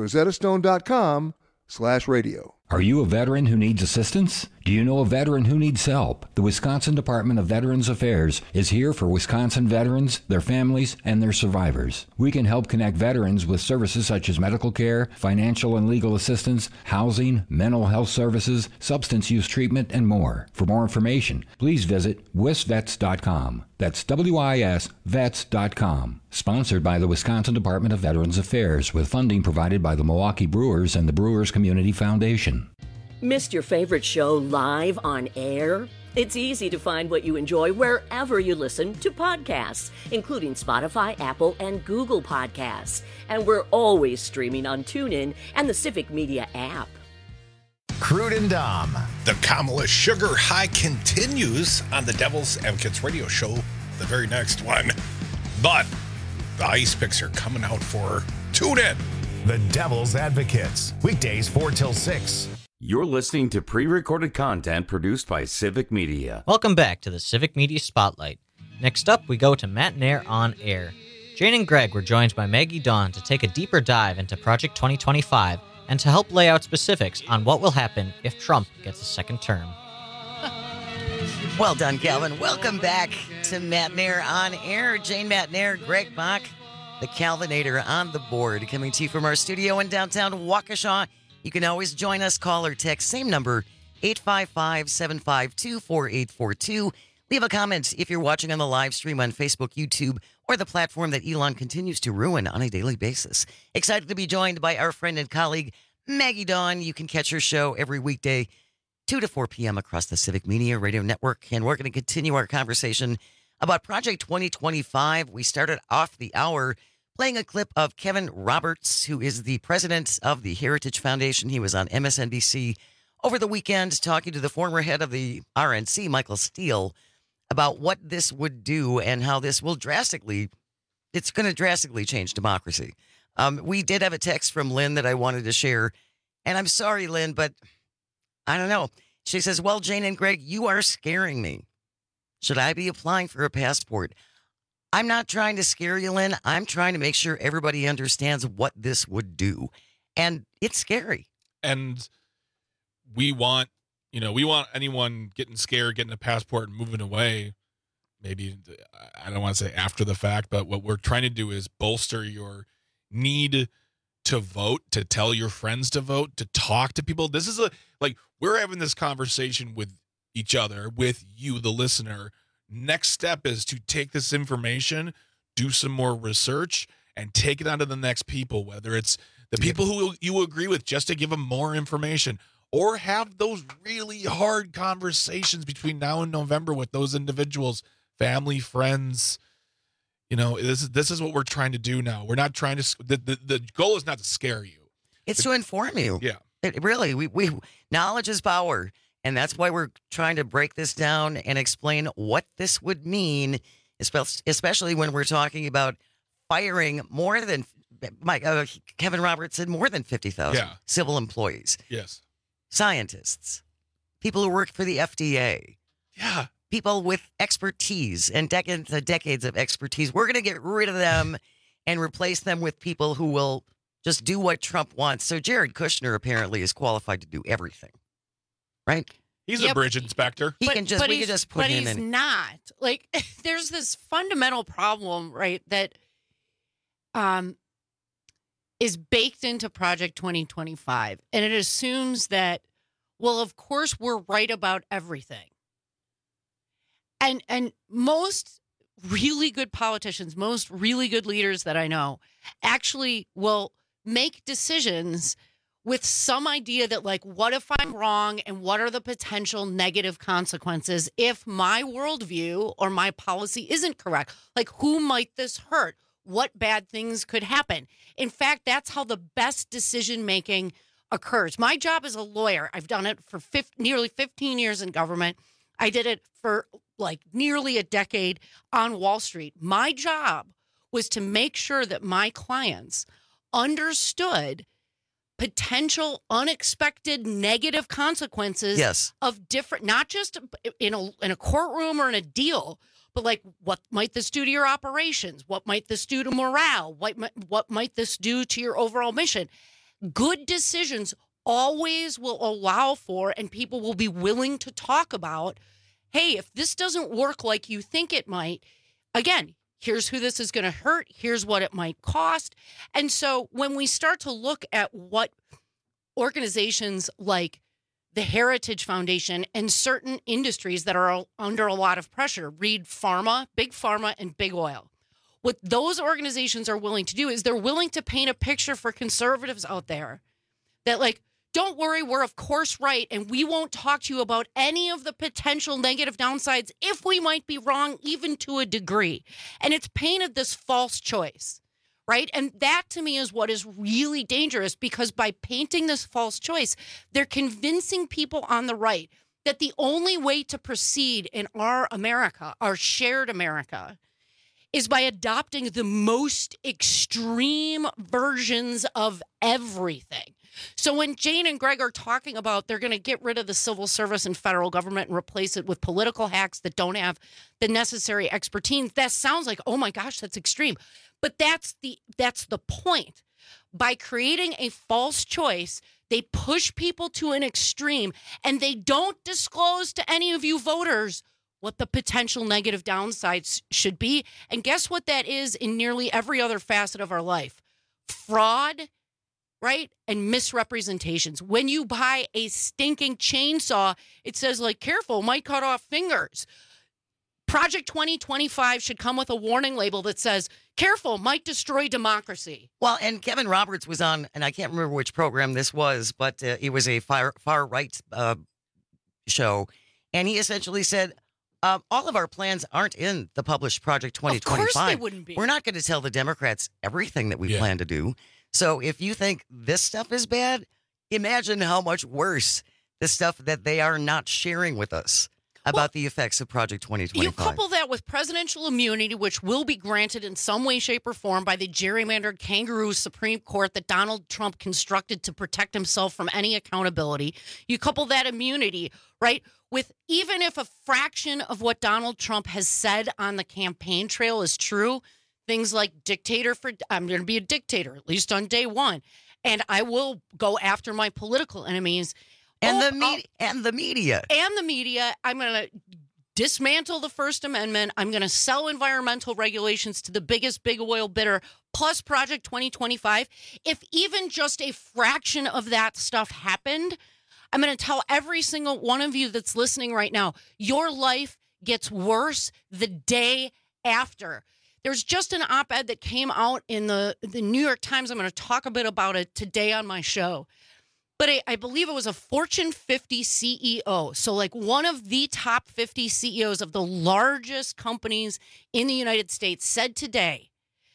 rosettastone.com/radio. Are you a veteran who needs assistance? Do you know a veteran who needs help? The Wisconsin Department of Veterans Affairs is here for Wisconsin veterans, their families, and their survivors. We can help connect veterans with services such as medical care, financial and legal assistance, housing, mental health services, substance use treatment, and more. For more information, please visit wisvets.com. That's WISvets.com. Sponsored by the Wisconsin Department of Veterans Affairs with funding provided by the Milwaukee Brewers and the Brewers Community Foundation. Missed your favorite show live on air? It's easy to find what you enjoy wherever you listen to podcasts, including Spotify, Apple, and Google Podcasts. And we're always streaming on TuneIn and the Civic Media app. Crude and Dom. The Kamala sugar high continues on the Devil's Advocates radio show, the very next one. But the ice picks are coming out for her. Tune in. The Devil's Advocates, weekdays 4 till 6. You're listening to pre-recorded content produced by Civic Media. Welcome back to the Civic Media Spotlight. Next up, we go to Matt Nair on Air. Jane and Greg were joined by Maggie Dawn to take a deeper dive into Project 2025 and to help lay out specifics on what will happen if Trump gets a second term. Well done, Calvin. Welcome back to Matt Nair on Air. Jane, Matt Nair, Greg Bach, the Calvinator on the board, coming to you from our studio in downtown Waukesha. You can always join us, call or text, same number, 855-752-4842. Leave a comment if you're watching on the live stream on Facebook, YouTube, or the platform that Elon continues to ruin on a daily basis. Excited to be joined by our friend and colleague, Maggie Dawn. You can catch her show every weekday, 2 to 4 p.m. across the Civic Media Radio Network. And we're going to continue our conversation about Project 2025. We started off the hour playing a clip of Kevin Roberts, who is the president of the Heritage Foundation. He was on MSNBC over the weekend talking to the former head of the RNC, Michael Steele, about what this would do and how this will drastically change democracy. We did have a text from Lynn that I wanted to share. And I'm sorry, Lynn, but I don't know. She says, well, Jane and Greg, you are scaring me. Should I be applying for a passport? I'm not trying to scare you, Lynn. I'm trying to make sure everybody understands what this would do. And it's scary. And we want anyone getting scared, getting a passport and moving away. Maybe, I don't want to say after the fact, but what we're trying to do is bolster your need to vote, to tell your friends to vote, to talk to people. This is we're having this conversation with each other, with you, the listener. Next step is to take this information, do some more research, and take it on to the next people, whether it's the people who you agree with, just to give them more information, or have those really hard conversations between now and November with those individuals, family, friends. This is what we're trying to do now. We're not trying to, the goal is not to scare you. It's to inform you. Yeah. It really, we knowledge is power. And that's why we're trying to break this down and explain what this would mean, especially when we're talking about firing more than, Kevin Roberts said, more than 50,000 civil employees. Yes. Scientists, people who work for the FDA. Yeah. People with expertise and decades of expertise. We're going to get rid of them and replace them with people who will just do what Trump wants. So Jared Kushner apparently is qualified to do everything. Right? He's a bridge inspector. We can just put him in. But he's not. There's this fundamental problem, right, that is baked into Project 2025. And it assumes that, well, of course, we're right about everything. And most really good politicians, most really good leaders that I know actually will make decisions with some idea that, what if I'm wrong and what are the potential negative consequences if my worldview or my policy isn't correct? Who might this hurt? What bad things could happen? In fact, that's how the best decision-making occurs. My job as a lawyer, I've done it for nearly 15 years in government. I did it for nearly a decade on Wall Street. My job was to make sure that my clients understood potential unexpected negative consequences of different, not just in a courtroom or in a deal, but what might this do to your operations? What might this do to morale? What might this do to your overall mission? Good decisions always will allow for, and people will be willing to talk about, hey, if this doesn't work like you think it might, again, here's who this is going to hurt. Here's what it might cost. And so when we start to look at what organizations like the Heritage Foundation and certain industries that are under a lot of pressure, read pharma, big pharma, and big oil. What those organizations are willing to do is they're willing to paint a picture for conservatives out there that don't worry, we're of course right, and we won't talk to you about any of the potential negative downsides if we might be wrong, even to a degree. And it's painted this false choice, right? And that, to me, is what is really dangerous, because by painting this false choice, they're convincing people on the right that the only way to proceed in our America, our shared America, is by adopting the most extreme versions of everything. So when Jane and Greg are talking about they're going to get rid of the civil service and federal government and replace it with political hacks that don't have the necessary expertise, that sounds like, oh my gosh, that's extreme. But that's the point. By creating a false choice, they push people to an extreme, and they don't disclose to any of you voters what the potential negative downsides should be. And guess what that is in nearly every other facet of our life? Fraud, right? And misrepresentations. When you buy a stinking chainsaw, it says, like, careful, might cut off fingers. Project 2025 should come with a warning label that says, careful, might destroy democracy. Well, and Kevin Roberts was on, and I can't remember which program this was, but it was a far-right show. And he essentially said, all of our plans aren't in the published Project 2025. Of course they wouldn't be. We're not going to tell the Democrats everything that we plan to do. So if you think this stuff is bad, imagine how much worse the stuff that they are not sharing with us about the effects of Project 2025. You couple that with presidential immunity, which will be granted in some way, shape, or form by the gerrymandered kangaroo Supreme Court that Donald Trump constructed to protect himself from any accountability. You couple that immunity, right, with even if a fraction of what Donald Trump has said on the campaign trail is true, things like I'm going to be a dictator, at least on day one, and I will go after my political enemies. And the media. I'm going to dismantle the First Amendment. I'm going to sell environmental regulations to the biggest big oil bidder, plus Project 2025. If even just a fraction of that stuff happened, I'm going to tell every single one of you that's listening right now, your life gets worse the day after. There's just an op-ed that came out in the New York Times. I'm going to talk a bit about it today on my show. But I believe it was a Fortune 50 CEO. So like one of the top 50 CEOs of the largest companies in the United States said today,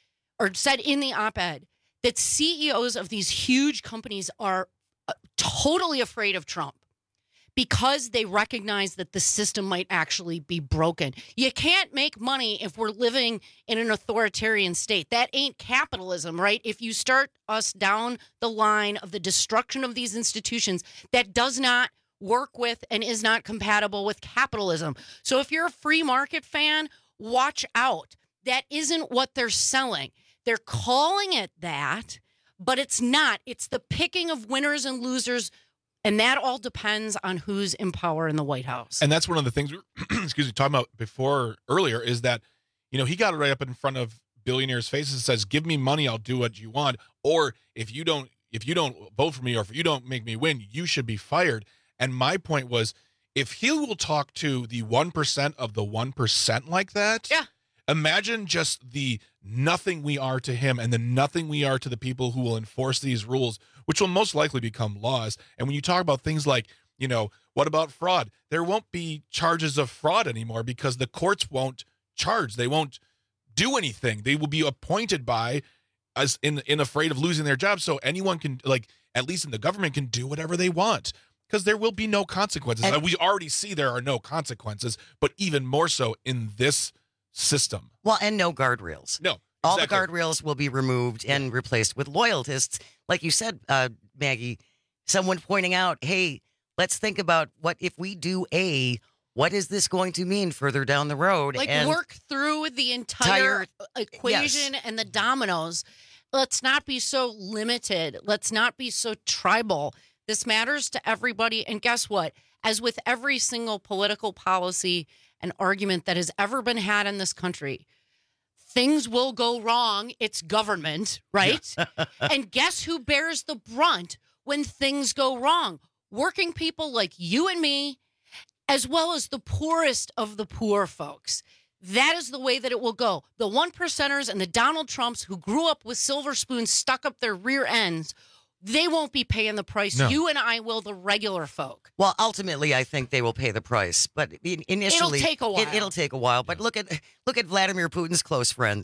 or said in the op-ed, that CEOs of these huge companies are totally afraid of Trump because they recognize that the system might actually be broken. You can't make money if we're living in an authoritarian state. That ain't capitalism, right? If you start us down the line of the destruction of these institutions, that does not work with and is not compatible with capitalism. So if you're a free market fan, watch out. That isn't what they're selling. They're calling it that, but it's not. It's the picking of winners and losers. And that all depends on who's in power in the White House. And that's one of the things we were, talking about earlier is that, he got it right up in front of billionaires' faces and says, give me money, I'll do what you want. Or if you don't vote for me, or if you don't make me win, you should be fired. And my point was, if he will talk to the 1% of the 1% like that, imagine just the nothing we are to him and the nothing we are to the people who will enforce these rules, which will most likely become laws. And when you talk about things like, what about fraud? There won't be charges of fraud anymore because the courts won't charge. They won't do anything. They will be appointed by us in afraid of losing their job. So anyone can, at least in the government, can do whatever they want because there will be no consequences. And we already see there are no consequences, but even more so in this system. Well, and no guardrails. No. All the guardrails will be removed and replaced with loyalists. Like you said, Maggie, someone pointing out, hey, let's think about what if we do what is this going to mean further down the road? And work through the entire equation and the dominoes. Let's not be so limited. Let's not be so tribal. This matters to everybody. And guess what? As with every single political policy and argument that has ever been had in this country, things will go wrong. It's government, right? And guess who bears the brunt when things go wrong? Working people like you and me, as well as the poorest of the poor folks. That is the way that it will go. The 1%ers and the Donald Trumps who grew up with silver spoons stuck up their rear ends, they won't be paying the price. No. You and I will, the regular folk. Well, ultimately, I think they will pay the price. But initially, it'll take a while. It'll take a while. But look at Vladimir Putin's close friends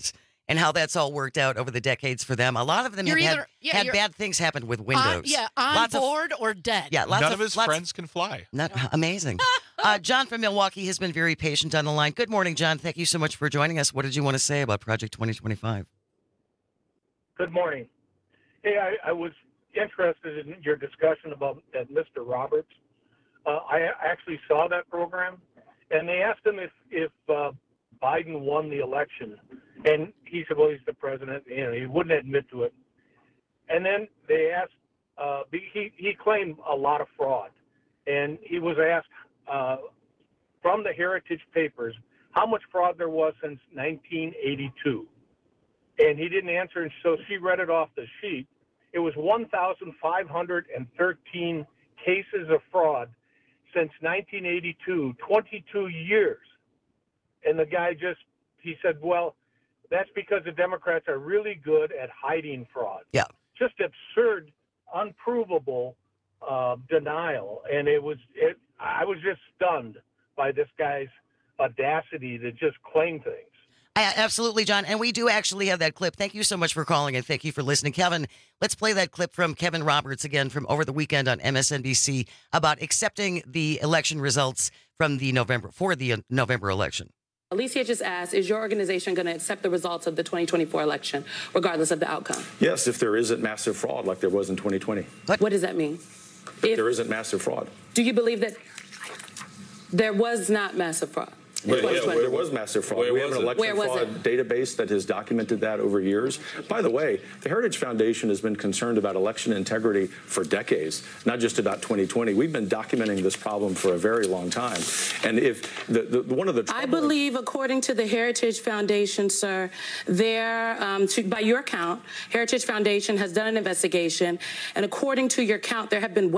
and how that's all worked out over the decades for them. A lot of them You're have either- had bad things happen with Windows. On board or dead. Yeah, None of his friends can fly. Amazing. John from Milwaukee has been very patient on the line. Good morning, John. Thank you so much for joining us. What did you want to say about Project 2025? Good morning. Hey, I was interested in your discussion about that Mr. Roberts. I actually saw that program, and they asked him if Biden won the election, and he said, well, he's the president. You know, he wouldn't admit to it. And then they asked, he claimed a lot of fraud, and he was asked from the Heritage Papers how much fraud there was since 1982. And he didn't answer, and so she read it off the sheet. It was 1,513 cases of fraud since 1982, 22 years. And the guy he said, well, that's because the Democrats are really good at hiding fraud. Yeah. Just absurd, unprovable denial. And I was just stunned by this guy's audacity to just claim things. Absolutely, John. And we do actually have that clip. Thank you so much for calling and thank you for listening. Kevin, let's play that clip from Kevin Roberts again from over the weekend on MSNBC about accepting the election results from the November election. Alicia just asked, is your organization going to accept the results of the 2024 election, regardless of the outcome? Yes, if there isn't massive fraud like there was in 2020. What does that mean? If there isn't massive fraud. Do you believe that there was not massive fraud? There was massive fraud. We have an election fraud database that has documented that over years. By the way, the Heritage Foundation has been concerned about election integrity for decades, not just about 2020. We've been documenting this problem for a very long time. And if one of the I believe, according to the Heritage Foundation, sir, by your count, Heritage Foundation has done an investigation, and according to your count, there have been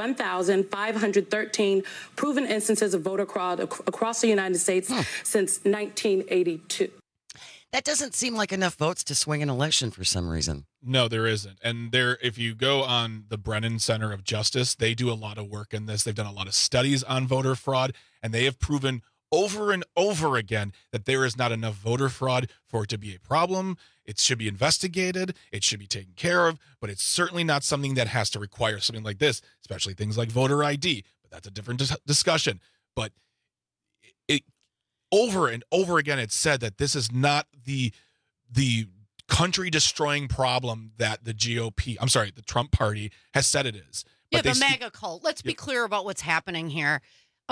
1,513 proven instances of voter fraud across the United States since 1982. That doesn't seem like enough votes to swing an election for some reason. No, there isn't. And if you go on the Brennan Center of Justice, they do a lot of work in this. They've done a lot of studies on voter fraud, and they have proven over and over again that there is not enough voter fraud for it to be a problem. It should be investigated. It should be taken care of, but it's certainly not something that has to require something like this, especially things like voter ID. But that's a different discussion. But it over and over again, it's said that this is not the country-destroying problem that the Trump party has said it is. But the MAGA cult. Let's be clear about what's happening here.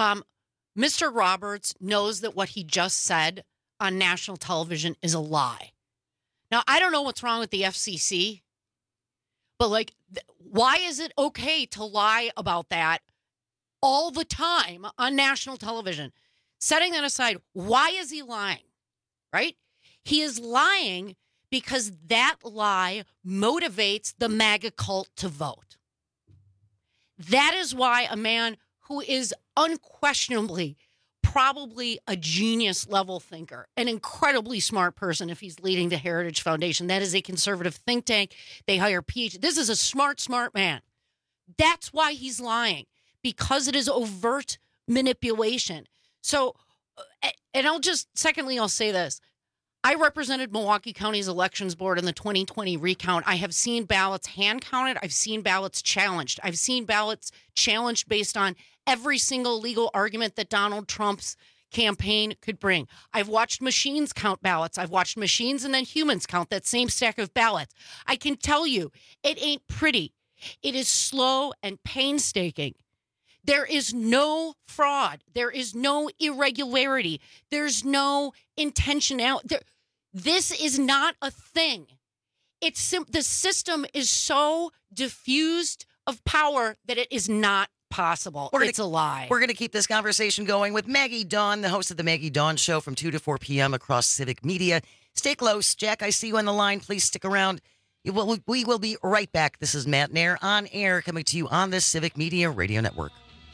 Mr. Roberts knows that what he just said on national television is a lie. Now, I don't know what's wrong with the FCC, but why is it okay to lie about that all the time on national television? Setting that aside, why is he lying, right? He is lying because that lie motivates the MAGA cult to vote. That is why a man who is unquestionably probably a genius level thinker, an incredibly smart person if he's leading the Heritage Foundation. That is a conservative think tank. They hire PhD. This is a smart man. That's why he's lying, because it is overt manipulation. So, and I'll say this. I represented Milwaukee County's elections board in the 2020 recount. I have seen ballots hand counted. I've seen ballots challenged. I've seen ballots challenged based on every single legal argument that Donald Trump's campaign could bring. I've watched machines count ballots. I've watched machines and then humans count that same stack of ballots. I can tell you, it ain't pretty. It is slow and painstaking. There is no fraud. There is no irregularity. There's no intentionality. This is not a thing. The system is so diffused of power that it is not possible. It's a lie. We're going to keep this conversation going with Maggie Dawn, the host of the Maggie Dawn Show from 2 to 4 p.m. across Civic Media. Stay close. Jack, I see you on the line. Please stick around. We will be right back. This is Matt Nair on air, coming to you on the Civic Media Radio Network.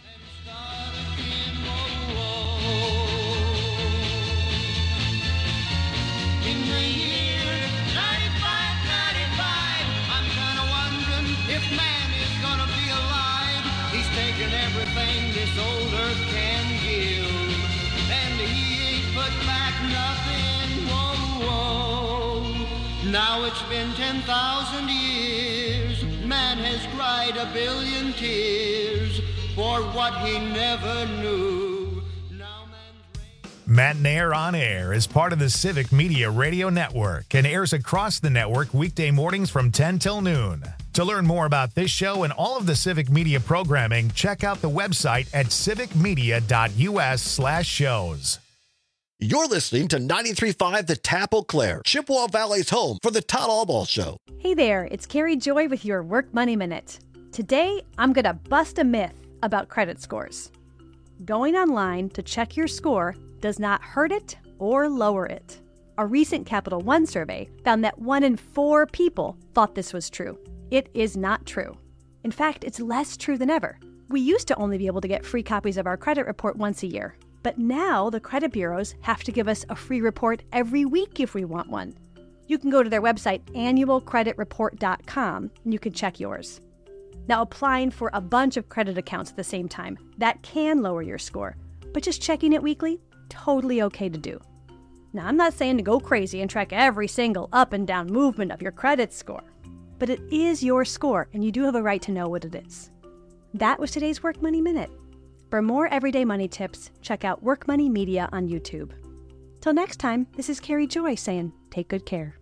Everything this old earth can give, and he ain't put back nothing. Whoa, whoa. Now it's been 10,000 years. Man has cried a billion tears for what he never knew. Matt and Air on Air is part of the Civic Media Radio Network and airs across the network weekday mornings from 10 till noon. To learn more about this show and all of the Civic Media programming, check out the website at civicmedia.us/shows. You're listening to 93.5 The Tap Eau Claire, Chippewa Valley's home for the Todd Allball Show. Hey there, it's Carrie Joy with your Work Money Minute. Today, I'm going to bust a myth about credit scores. Going online to check your score does not hurt it or lower it. A recent Capital One survey found that 1 in 4 people thought this was true. It is not true. In fact, it's less true than ever. We used to only be able to get free copies of our credit report once a year. But now the credit bureaus have to give us a free report every week if we want one. You can go to their website, annualcreditreport.com, and you can check yours. Now, applying for a bunch of credit accounts at the same time, that can lower your score. But just checking it weekly, totally okay to do. Now, I'm not saying to go crazy and track every single up and down movement of your credit score. But it is your score, and you do have a right to know what it is. That was today's Work Money Minute. For more everyday money tips, check out Work Money Media on YouTube. Till next time, this is Carrie Joy saying, take good care.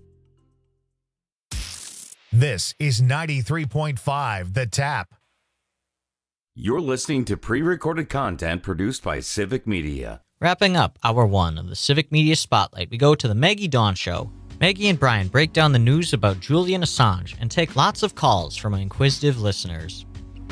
This is 93.5 The Tap. You're listening to pre-recorded content produced by Civic Media. Wrapping up Hour 1 of the Civic Media Spotlight, we go to the Maggie Dawn Show. Maggie and Brian break down the news about Julian Assange and take lots of calls from inquisitive listeners.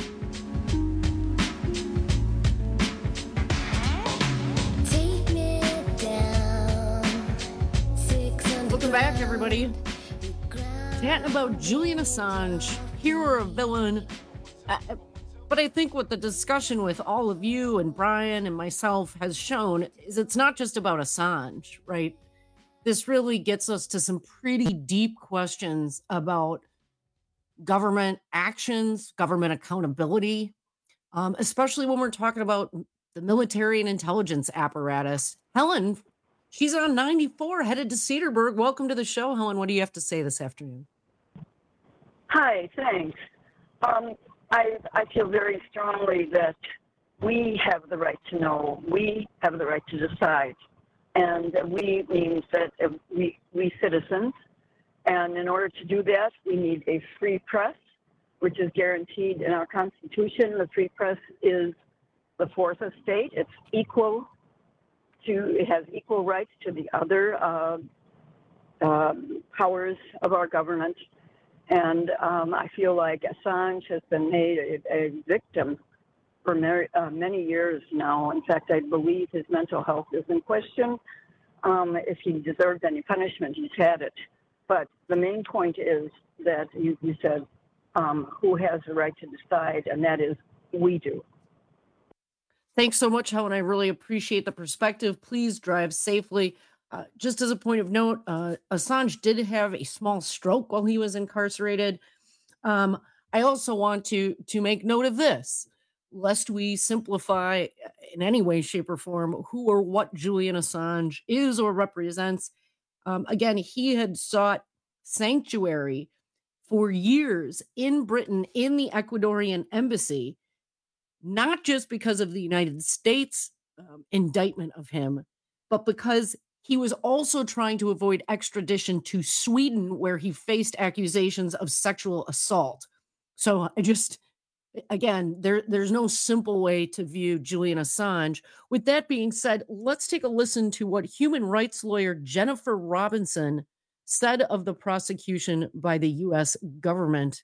Welcome back, everybody. Chatting about Julian Assange, hero or villain. But I think what the discussion with all of you and Brian and myself has shown is it's not just about Assange, right? This really gets us to some pretty deep questions about government actions, government accountability, especially when we're talking about the military and intelligence apparatus. Helen, she's on 94, headed to Cedarburg. Welcome to the show, Helen. What do you have to say this afternoon? Hi, thanks. I feel very strongly that we have the right to know. We have the right to decide. And we means that we citizens. And in order to do that, we need a free press, which is guaranteed in our Constitution. The free press is the fourth estate. It's equal to, it has equal rights to the other powers of our government. And I feel like Assange has been made a victim for many years now. In fact, I believe his mental health is in question. If he deserved any punishment, he's had it. But the main point is that you said who has the right to decide, and that is we do. Thanks so much, Helen. I really appreciate the perspective. Please drive safely. Just as a point of note, Assange did have a small stroke while he was incarcerated. I also want to make note of this, lest we simplify in any way, shape, or form who or what Julian Assange is or represents. Again, he had sought sanctuary for years in Britain in the Ecuadorian embassy, not just because of the United States indictment of him, but because he was also trying to avoid extradition to Sweden, where he faced accusations of sexual assault. So again, there's no simple way to view Julian Assange. With that being said, let's take a listen to what human rights lawyer Jennifer Robinson said of the prosecution by the U.S. government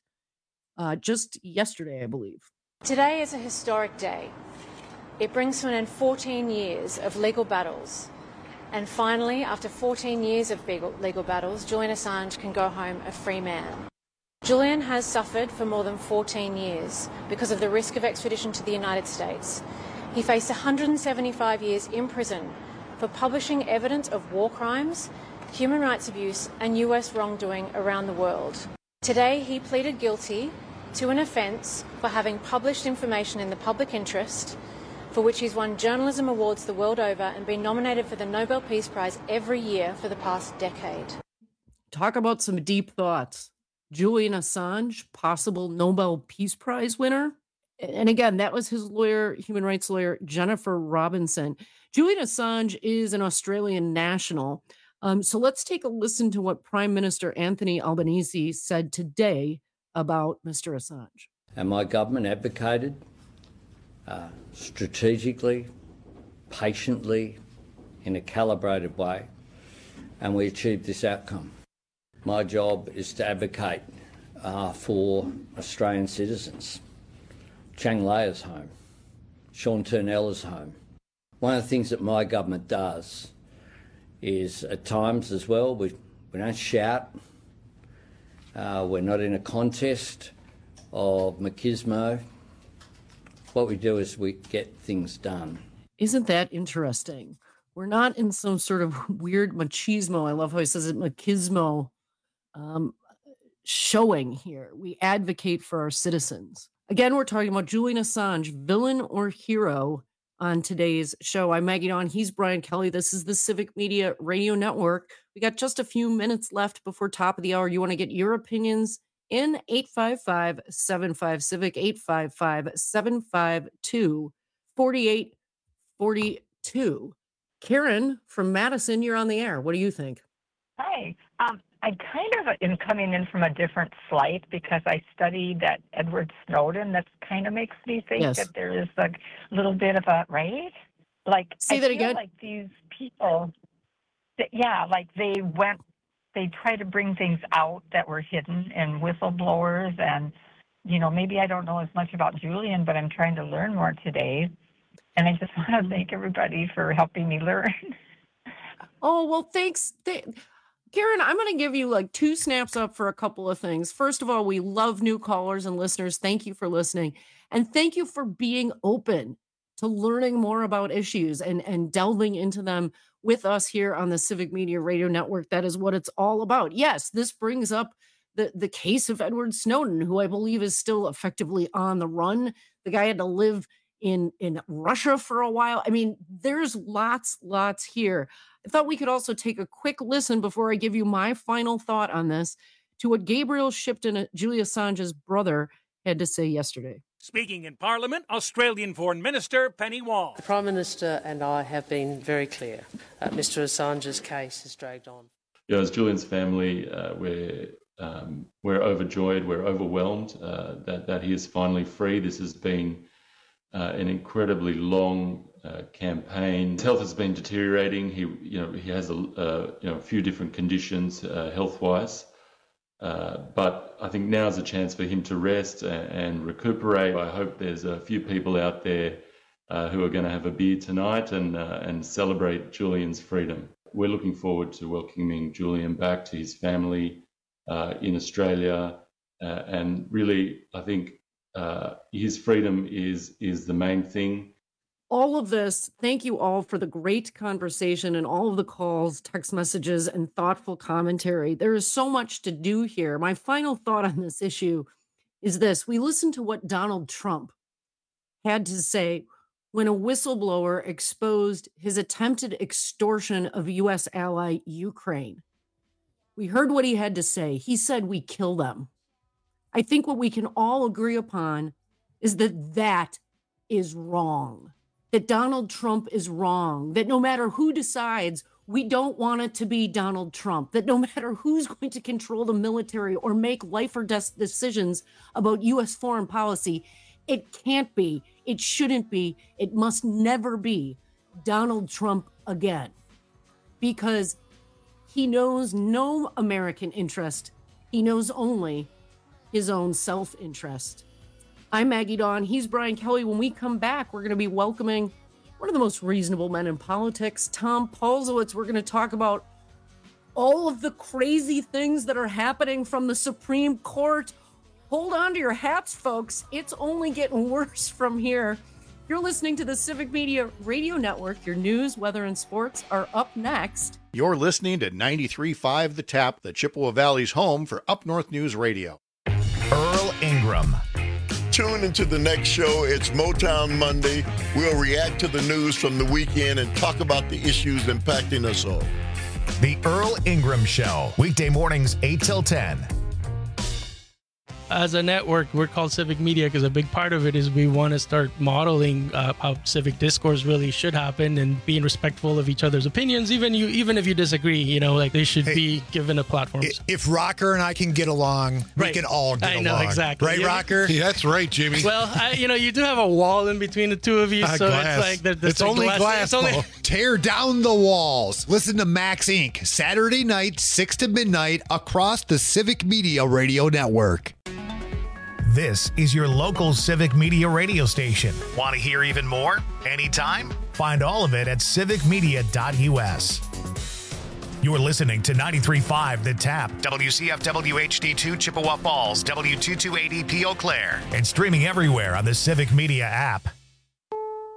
just yesterday, I believe. Today is a historic day. It brings to an end 14 years of legal battles. And finally, after 14 years of legal battles, Julian Assange can go home a free man. Julian has suffered for more than 14 years because of the risk of extradition to the United States. He faced 175 years in prison for publishing evidence of war crimes, human rights abuse, and US wrongdoing around the world. Today, he pleaded guilty to an offence for having published information in the public interest, for which he's won journalism awards the world over and been nominated for the Nobel Peace Prize every year for the past decade. Talk about some deep thoughts. Julian Assange, possible Nobel Peace Prize winner. And again, that was his lawyer, human rights lawyer, Jennifer Robinson. Julian Assange is an Australian national. So let's take a listen to what Prime Minister Anthony Albanese said today about Mr. Assange. And my government advocated strategically, patiently, in a calibrated way, and we achieved this outcome. My job is to advocate for Australian citizens. Chang Lei is home. Sean Turnell is home. One of the things that my government does is at times as well, we don't shout. We're not in a contest of machismo. What we do is we get things done. Isn't that interesting? We're not in some sort of weird machismo. I love how he says it, machismo showing here. We advocate for our citizens. Again, we're talking about Julian Assange, villain or hero, on today's show. I'm Maggie Dawn. He's Brian Kelly. This is the Civic Media Radio Network. We got just a few minutes left before top of the hour. You want to get your opinions in 855-75-CIVIC, 855-752-4842. Karen from Madison, you're on the air. What do you think? Hi. I kind of am coming in from a different slight because I studied that Edward Snowden. That kind of makes me think that there is a little bit of a, right? Like, say that again. Like these people, like they try to bring things out that were hidden, and whistleblowers, and, maybe I don't know as much about Julian, but I'm trying to learn more today. And I just want to thank everybody for helping me learn. Oh, well, thanks. Karen, I'm going to give you like 2 snaps up for a couple of things. First of all, we love new callers and listeners. Thank you for listening. And thank you for being open to learning more about issues and delving into them with us here on the Civic Media Radio Network. That is what it's all about. Yes, this brings up the case of Edward Snowden, who I believe is still effectively on the run. The guy had to live in Russia for a while. I mean, there's lots here. I thought we could also take a quick listen before I give you my final thought on this to what Gabriel Shipton, Julian Assange's brother, had to say yesterday. Speaking in Parliament, Australian Foreign Minister Penny Wong. The Prime Minister and I have been very clear. Mr. Assange's case has dragged on. As Julian's family, we're overjoyed, we're overwhelmed that he is finally free. This has been an incredibly long campaign. His health has been deteriorating. He has a few different conditions health-wise, but I think now is a chance for him to rest and recuperate. I hope there's a few people out there who are going to have a beer tonight and celebrate Julian's freedom. We're looking forward to welcoming Julian back to his family in Australia, and really, I think his freedom is the main thing. All of this, thank you all for the great conversation and all of the calls, text messages, and thoughtful commentary. There is so much to do here. My final thought on this issue is this. We listened to what Donald Trump had to say when a whistleblower exposed his attempted extortion of U.S. ally Ukraine. We heard what he had to say. He said, "We kill them." I think what we can all agree upon is that is wrong. That Donald Trump is wrong. That no matter who decides, we don't want it to be Donald Trump. That no matter who's going to control the military or make life or death decisions about U.S. foreign policy, it can't be, it shouldn't be, it must never be Donald Trump again. Because he knows no American interest. He knows only his own self-interest. I'm Maggie Dawn. He's Brian Kelly. When we come back, we're going to be welcoming one of the most reasonable men in politics, Tom Paulsowitz. We're going to talk about all of the crazy things that are happening from the Supreme Court. Hold on to your hats, folks. It's only getting worse from here. You're listening to the Civic Media Radio Network. Your news, weather, and sports are up next. You're listening to 93.5 The Tap, the Chippewa Valley's home for Up North News Radio. Earl Ingram. Tune into the next show. It's Motown Monday. We'll react to the news from the weekend and talk about the issues impacting us all. The Earl Ingram Show, weekday mornings 8 till 10. As a network, we're called Civic Media because a big part of it is we want to start modeling how civic discourse really should happen and being respectful of each other's opinions, even if you disagree. Like they should be given a platform. If Rocker and I can get along, we can all get along. I know, exactly. Right, Rocker? Yeah, that's right, Jimmy. Well, you do have a wall in between the two of you, so glass. It's like it's only glass. Tear down the walls. Listen to Max Inc. Saturday night, 6 to midnight, across the Civic Media Radio Network. This is your local Civic Media radio station. Want to hear even more? Anytime? Find all of it at civicmedia.us. You're listening to 93.5 The Tap, WCFW HD2 Chippewa Falls, W228EP Eau Claire, and streaming everywhere on the Civic Media app.